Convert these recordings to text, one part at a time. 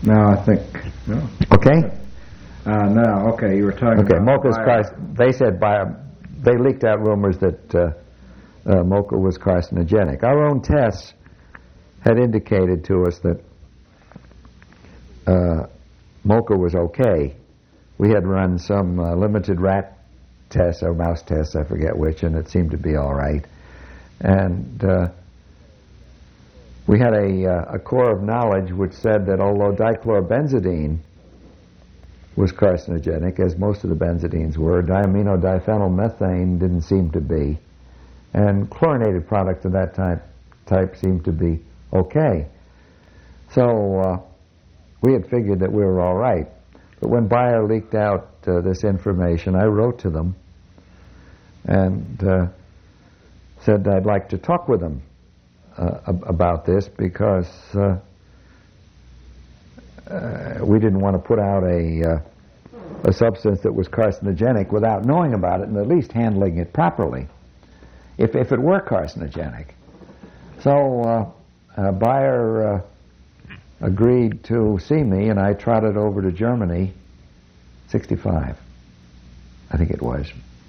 No, I think. No. Okay? No, okay, you were talking Okay, about... They said they leaked out rumors that mocha was carcinogenic. Our own tests had indicated to us that mocha was okay. We had run some limited rat tests or mouse tests, I forget which, and it seemed to be all right. And we had a core of knowledge which said that although dichlorobenzidine was carcinogenic, as most of the benzidines were, diamino diphenylmethane didn't seem to be, and chlorinated products of that type seemed to be okay. So we had figured that we were all right. But when Bayer leaked out this information, I wrote to them and said I'd like to talk with them about this because we didn't want to put out a substance that was carcinogenic without knowing about it and at least handling it properly, if it were carcinogenic. So Bayer agreed to see me, and I trotted over to Germany, 65, I think it was,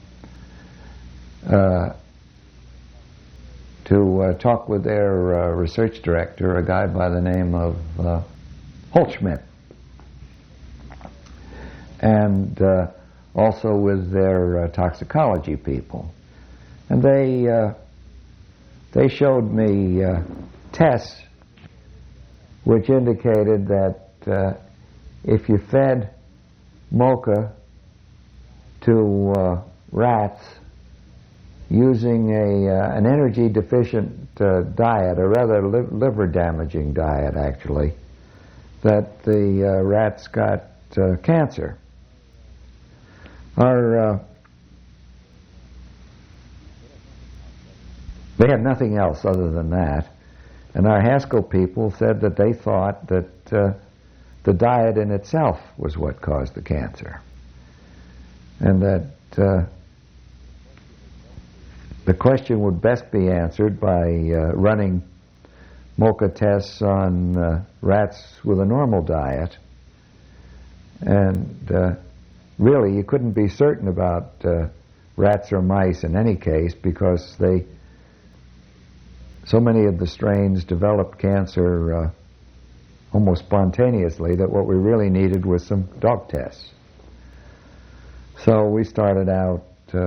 to talk with their research director, a guy by the name of Holzschmidt, and also with their toxicology people. And they showed me tests which indicated that if you fed mocha to rats using an energy-deficient diet, a rather liver-damaging diet, actually, that the rats got cancer. They had nothing else other than that. And our Haskell people said that they thought that the diet in itself was what caused the cancer. And that the question would best be answered by running mocha tests on rats with a normal diet. And really, you couldn't be certain about rats or mice in any case because so many of the strains developed cancer almost spontaneously that what we really needed was some dog tests. So we started out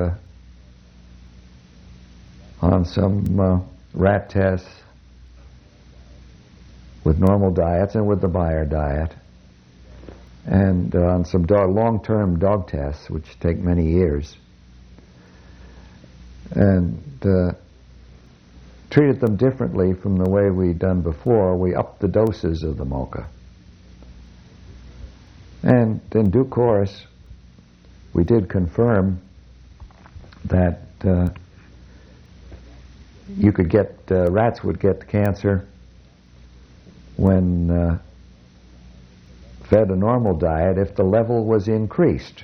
on some rat tests with normal diets and with the Bayer diet, and on some long-term dog tests, which take many years, and treated them differently from the way we'd done before. We upped the doses of the mocha. And in due course, we did confirm that you could get, rats would get cancer when fed a normal diet if the level was increased.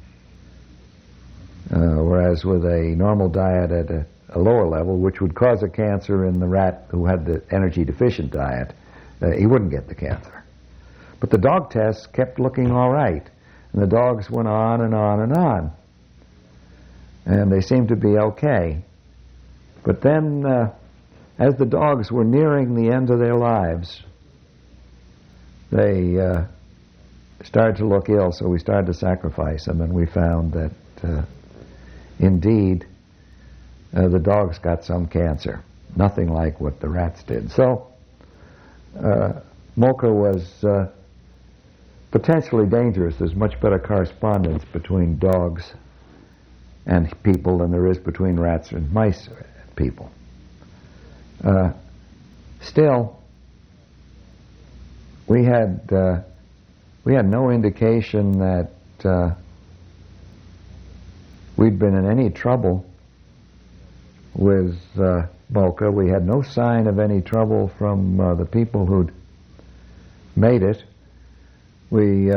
Whereas with a normal diet at a lower level, which would cause a cancer in the rat who had the energy-deficient diet, he wouldn't get the cancer. But the dog tests kept looking all right, and the dogs went on and on and on. And they seemed to be okay. But then, as the dogs were nearing the end of their lives, they started to look ill, so we started to sacrifice them, and we found that, indeed, the dogs got some cancer, nothing like what the rats did. So, mocha was potentially dangerous. There's much better correspondence between dogs and people than there is between rats and mice and people. Still, we had no indication that we'd been in any trouble with mocha. We had no sign of any trouble from the people who'd made it. We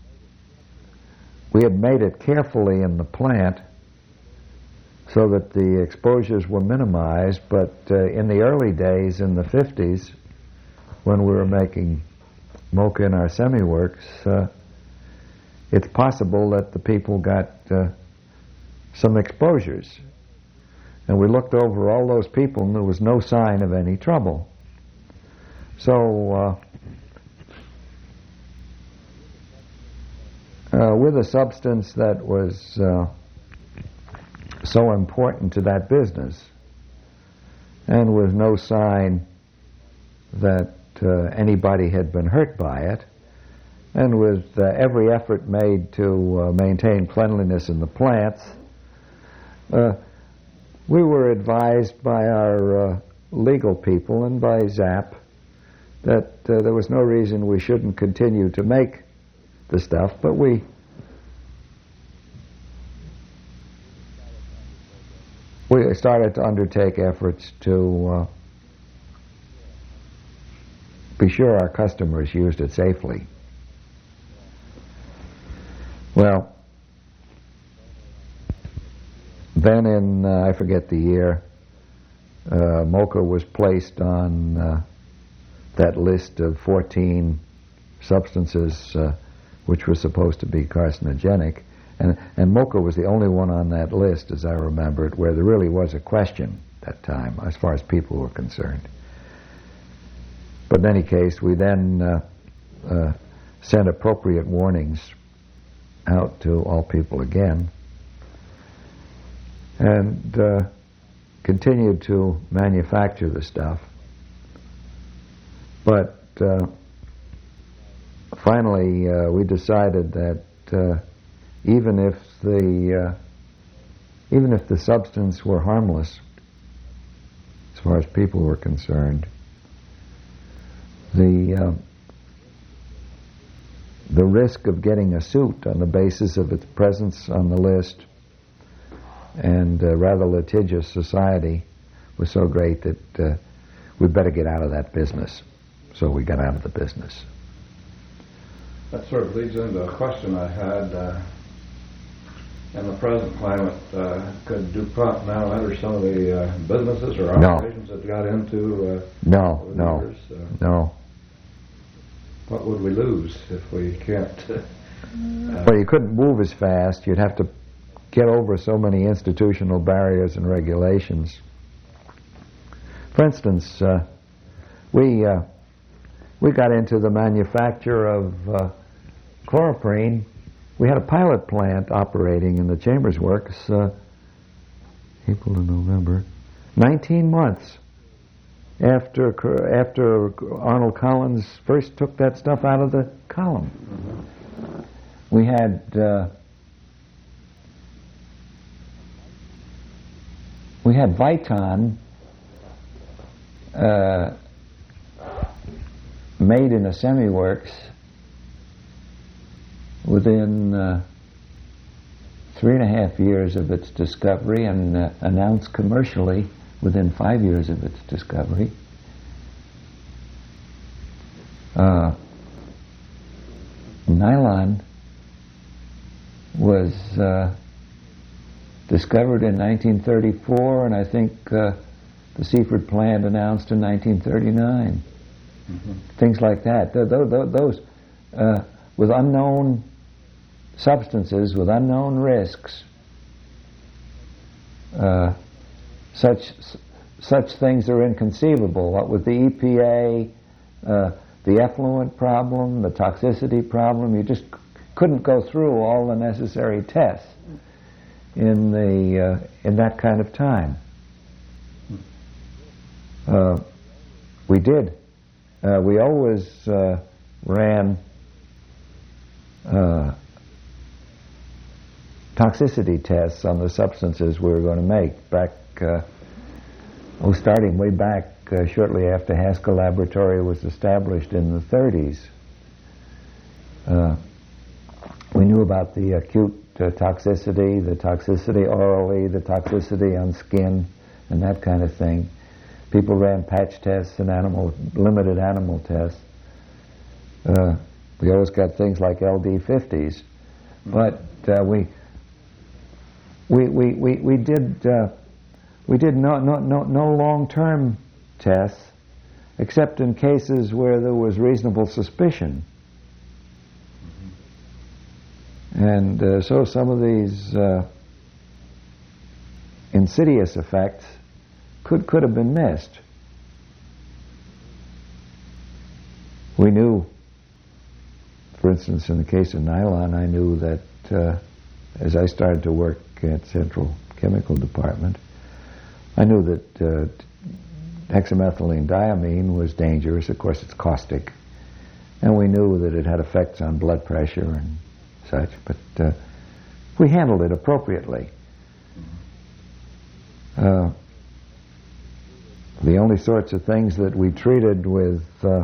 had made it carefully in the plant so that the exposures were minimized, but in the early days, in the 50s, when we were making MOCA in our semi-works, it's possible that the people got some exposures. And we looked over all those people and there was no sign of any trouble. So with a substance that was so important to that business, and with no sign that anybody had been hurt by it, and with every effort made to maintain cleanliness in the plants, we were advised by our legal people and by ZAP that there was no reason we shouldn't continue to make the stuff, but we started to undertake efforts to be sure our customers used it safely. Well, then in, I forget the year, MOCA was placed on that list of 14 substances which were supposed to be carcinogenic. And MOCA was the only one on that list, as I remember it, where there really was a question at that time, as far as people were concerned. But in any case, we then sent appropriate warnings out to all people again, and continued to manufacture the stuff. But finally, we decided that even if the substance were harmless, as far as people were concerned, the risk of getting a suit on the basis of its presence on the list and rather litigious society was so great that we'd better get out of that business. So we got out of the business. That sort of leads into a question I had. In the present climate, could DuPont now enter some of the businesses or operations that got into No. years? No. What would we lose if we can't? Well, you couldn't move as fast. You'd have to get over so many institutional barriers and regulations. For instance, we got into the manufacture of chloroprene. We had a pilot plant operating in the Chambers Works, April to November, 19 months after Arnold Collins first took that stuff out of the column. Mm-hmm. We had Viton made in a semi-works within 3.5 years of its discovery, and announced commercially within 5 years of its discovery. Nylon was discovered in 1934, and I think the Seaford plant announced in 1939. Mm-hmm. Things like that. Those with unknown substances, with unknown risks, such things are inconceivable. What with the EPA, the effluent problem, the toxicity problem, you just couldn't go through all the necessary tests in that kind of time. We did. We always ran toxicity tests on the substances we were going to make starting way back shortly after Haskell Laboratory was established in the 30s. We knew about the acute toxicity, the toxicity orally, the toxicity on skin, and that kind of thing. People ran patch tests and limited animal tests. We always got things like LD50s, but we did no long-term tests, except in cases where there was reasonable suspicion. And so some of these insidious effects could have been missed. We knew, for instance, in the case of nylon, I knew that as I started to work at Central Chemical Department, I knew that hexamethylene diamine was dangerous. Of course, it's caustic. And we knew that it had effects on blood pressure and such, but we handled it appropriately. The only sorts of things that we treated with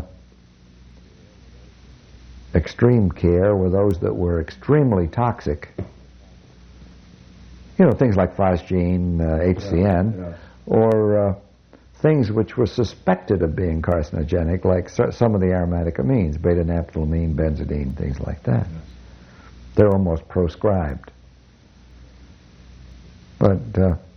extreme care were those that were extremely toxic. You know, things like phosgene, HCN, or things which were suspected of being carcinogenic, like some of the aromatic amines, beta-naphthylamine, benzidine, things like that. They're almost proscribed. But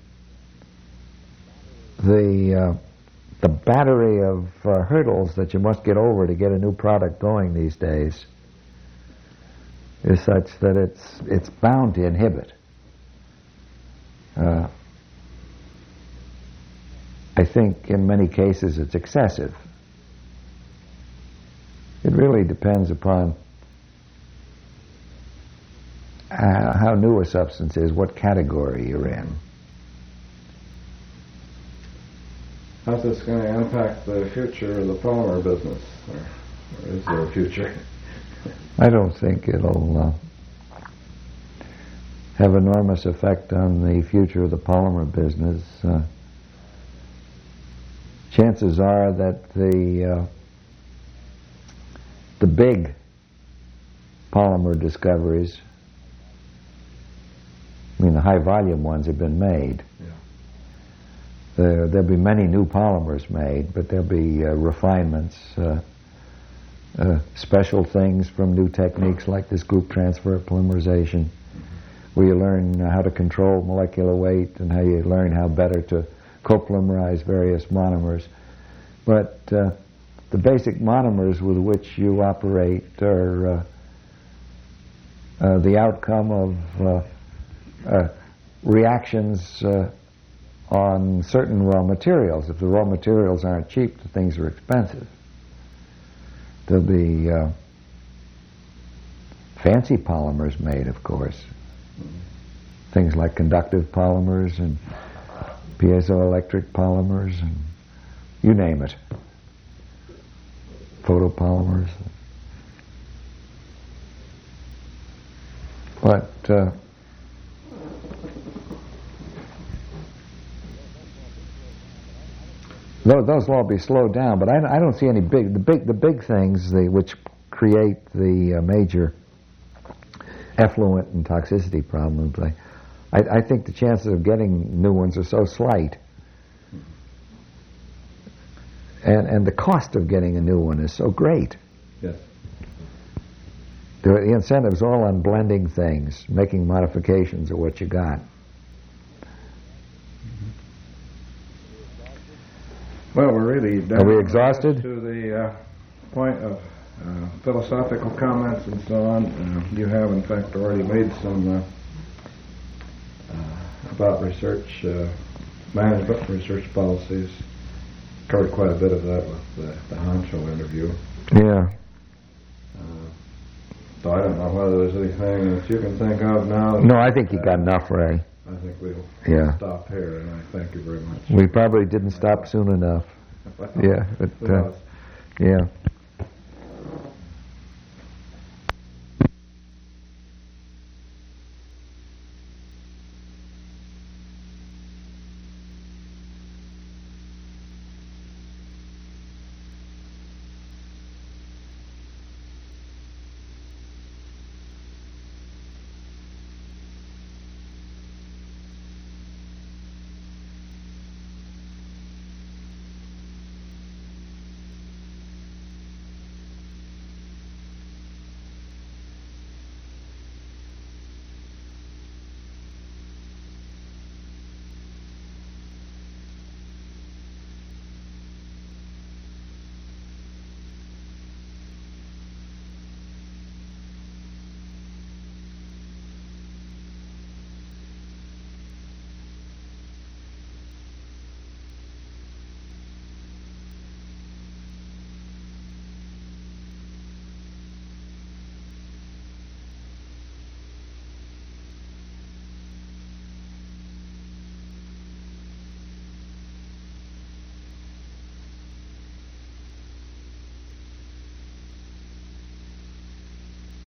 the battery of hurdles that you must get over to get a new product going these days is such that it's bound to inhibit. I think in many cases it's excessive. It really depends upon how new a substance is, what category you're in. How's this going to impact the future of the polymer business? Or is there a future? I don't think it'll have enormous effect on the future of the polymer business. Chances are that the big polymer discoveries, I mean the high volume ones, have been made. There'll be many new polymers made, but there'll be refinements, special things from new techniques like this group transfer polymerization, where you learn how to control molecular weight and how you learn how better to copolymerize various monomers. But the basic monomers with which you operate are the outcome of reactions on certain raw materials. If the raw materials aren't cheap, the things are expensive. There'll be fancy polymers made, of course. Things like conductive polymers and piezoelectric polymers and you name it. Photopolymers. But those will all be slowed down, but I don't see any the big things which create the major effluent and toxicity problems. I think the chances of getting new ones are so slight, and the cost of getting a new one is so great. Yes. The incentive's all on blending things, making modifications of what you got. Well, we're really down. Are we exhausted? To the point of philosophical comments and so on. You have, in fact, already made some about research, management research policies. Covered quite a bit of that with the Honcho interview. Yeah. So I don't know whether there's anything that you can think of now. No, I think you got enough, Ray. I think we'll stop here, and I thank you very much. We probably didn't stop soon enough. Well, yeah, but yeah.